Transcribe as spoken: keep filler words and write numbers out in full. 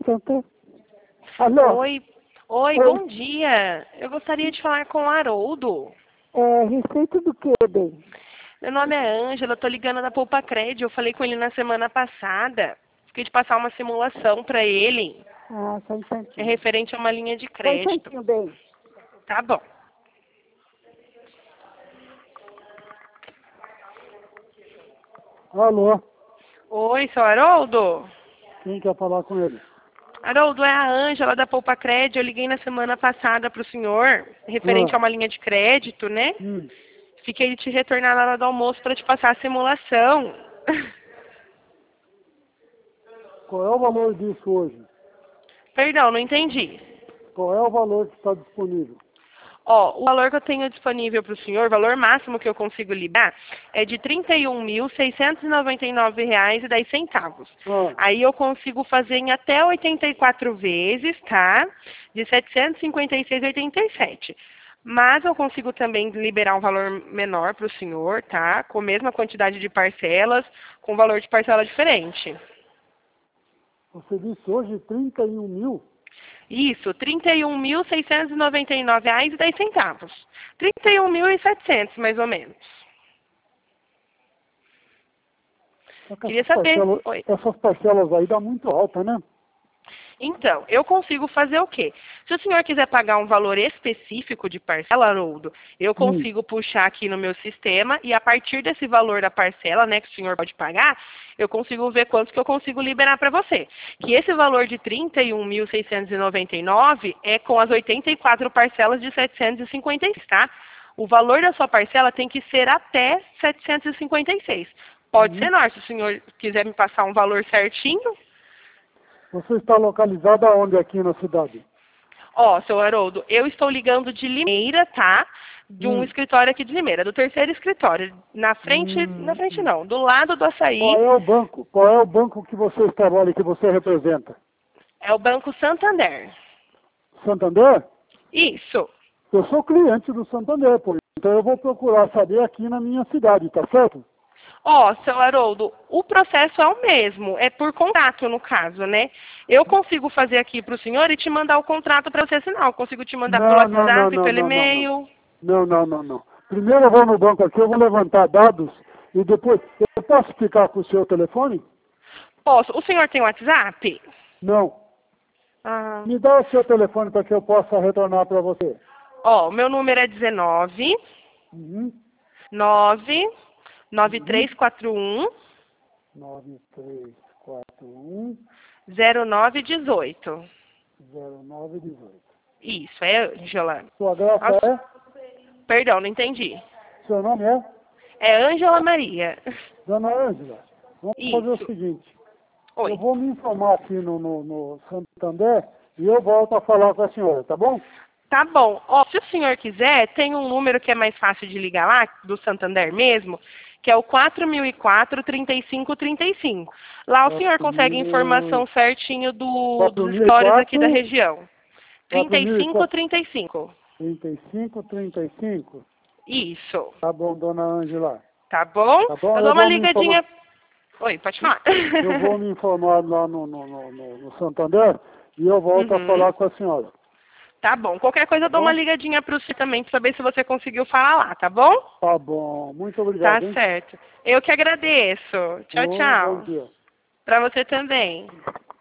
Santo. Alô? Oi, oi, Oi. bom dia. Eu gostaria de falar com o Haroldo. É, receita do que, bem? Meu nome é Ângela, eu tô ligando da Poupa Cred. Eu falei com ele na semana passada. Fiquei de passar uma simulação para ele. Ah, só um É instantinho. referente a uma linha de Só um crédito. instantinho, bem. Tá bom. Alô? Oi, seu Haroldo? Quem quer falar com ele? Haroldo, é a Ângela da Poupa Cred. Eu liguei na semana passada para o senhor, referente Ah. a uma linha de crédito, né? Hum. Fiquei de te retornar na hora do almoço para te passar a simulação. Qual é o valor disso hoje? Perdão, não entendi. Qual é o valor que está disponível? Ó, o valor que eu tenho disponível para o senhor, o valor máximo que eu consigo liberar, é de trinta e um mil, seiscentos e noventa e nove reais e dez centavos. Ah. Aí eu consigo fazer em até oitenta e quatro vezes, tá? De setecentos e cinquenta e seis reais e oitenta e sete. Mas eu consigo também liberar um valor menor para o senhor, tá? Com a mesma quantidade de parcelas, com valor de parcela diferente. Você disse hoje trinta e um mil? Isso, trinta e um mil, seiscentos e noventa e nove reais e dez centavos. trinta e um mil e setecentos, mais ou menos. Só que Queria essas saber. parcelas, Oi. essas parcelas aí dá muito alta, né? Então, eu consigo fazer o quê? Se o senhor quiser pagar um valor específico de parcela, Haroldo, eu Hum. consigo puxar aqui no meu sistema e a partir desse valor da parcela, né, que o senhor pode pagar, eu consigo ver quanto que eu consigo liberar para você. Que esse valor de trinta e um mil, seiscentos e noventa e nove é com as oitenta e quatro parcelas de setecentos e cinquenta e seis, tá? O valor da sua parcela tem que ser até setecentos e cinquenta e seis. Pode Uhum. ser nós, se o senhor quiser me passar um valor certinho. Você está localizado aonde aqui na cidade? Ó, seu Haroldo, eu estou ligando de Limeira, tá? De um Hum. escritório aqui de Limeira, do terceiro escritório. Na frente, na Hum. frente não, do lado do açaí Qual é o banco? Qual é o banco que você trabalha, que você representa? é o Banco Santander. Santander? Isso. Eu sou cliente do Santander, por isso. Então eu vou procurar saber aqui na minha cidade, tá certo? Ó, seu Haroldo, o processo é o mesmo, é por contrato no caso, né? Eu consigo fazer aqui para o senhor e te mandar o contrato para você assinar. Eu consigo te mandar pelo Não, não, não, WhatsApp, não, pelo não, não, não. e-mail. Não, não, não, não. Primeiro eu vou no banco aqui, eu vou levantar dados e depois. Eu posso ficar com o seu telefone? Posso. O senhor tem WhatsApp? Não. Ah. Me dá o seu telefone para que eu possa retornar para você. Ó, o meu número é dezenove, Uhum. nove, nove três quatro um, nove três quatro um zero nove dezoito. zero nove dezoito. Isso, é Ângela. Sua graça Nossa, é? perdão, não entendi. Seu nome é? É Ângela Maria. Dona Ângela. Vamos fazer o Isso. seguinte. Oi. Eu vou me informar aqui no, no, no Santander e eu volto a falar com a senhora, tá bom? Tá bom. Ó, se o senhor quiser, tem um número que é mais fácil de ligar lá, do Santander mesmo, que é o quatro mil e quatro, trinta e cinco, trinta e cinco. Lá o senhor consegue informação certinho do, dos escritórios aqui da região. trinta e cinco, trinta e cinco. trinta e cinco, trinta e cinco. Isso. Tá bom, dona Ângela. Tá bom? Tá bom? Eu Eu dou uma vou me ligadinha. informar. Oi, pode falar. Eu vou me informar lá no, no, no, no- no Santander e eu volto a Uhum. falar com a senhora. Tá bom. Qualquer coisa eu Tá dou uma bom? ligadinha para você também, para saber se você conseguiu falar lá, tá bom? Tá bom. Muito Tá obrigado, hein? certo. Eu que agradeço. Tchau, Ô, bom tchau. dia. Para você também.